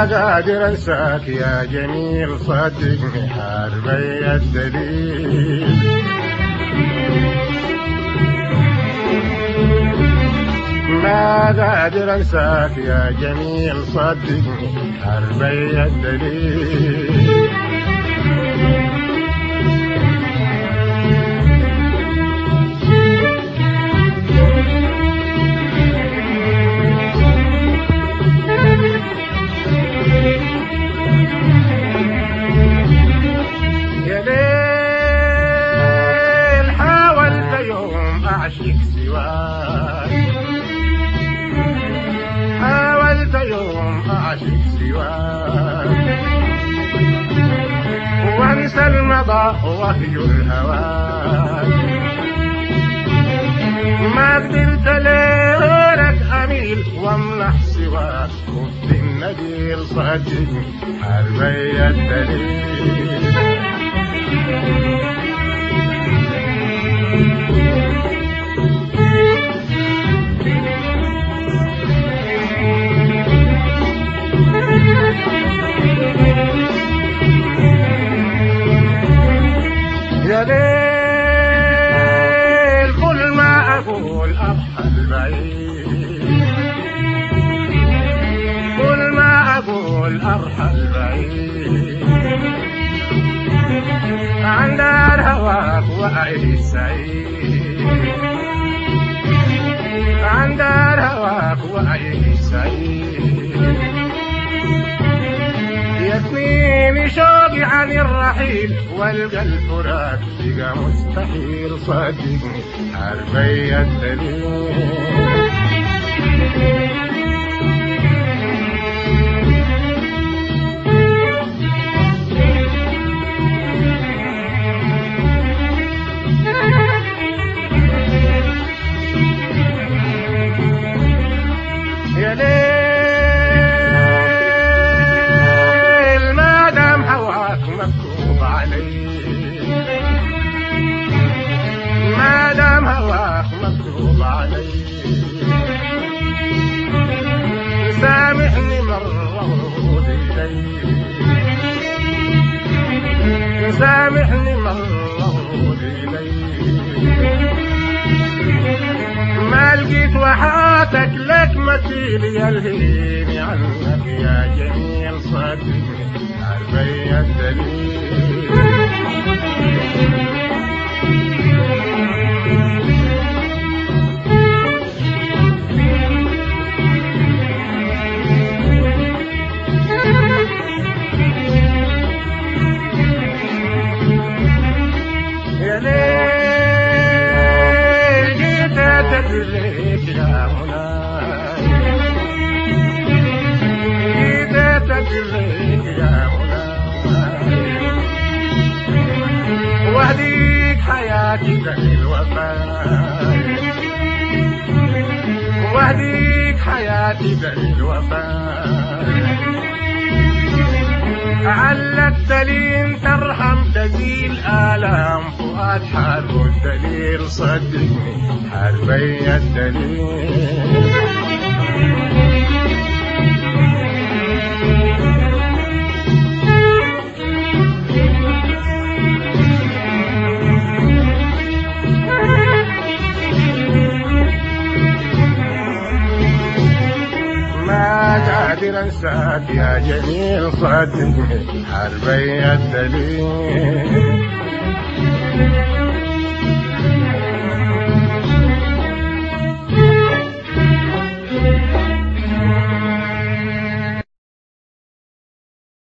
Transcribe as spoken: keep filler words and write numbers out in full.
قادر انساك يا جميل صدقني حاربي الدليل. ما قادر انساك يا جميل صدقني حاربي الدليل. يا ليل حاولت يوم اعشق سواك، حاولت يوم اعشق سواك وانسى المضى وهجر هواك. ما قدرت لك اميل وامنح سواك خذ النبيل صدقني حاربي الدليل. يا ليل كل ما أقول أرحل بعيد، كل ما أقول أرحل بعيد عن دار هواك وأعيش سعيد، عن دار هواك وأعيش سعيد. يكفيني شوقي عن الرحيل والقى الفراق بقى مستحيل صدقني حاربي الدليل. يا ليل ما دام هواك مكتوب علي، ما دام هواك مكتوب علي سامحني مرة وعود إلي، سامحني مرة وعود إلي. ما لقيت وحاتك لك مثيل يلهيني عنك يا جميل صدقني حاربي الدليل. يا ليل جيت أتدريك يا مناي، جيت أتدريك يا مناي وأهديك حياتي للوفاء، وأهديك حياتي للوفاء. علقت لين ترحم تزيل آلام فؤاد حارب الدليل صدقني حاربي الدليل. ما قادر انساك يا جميل صدقني حاربي الدليل.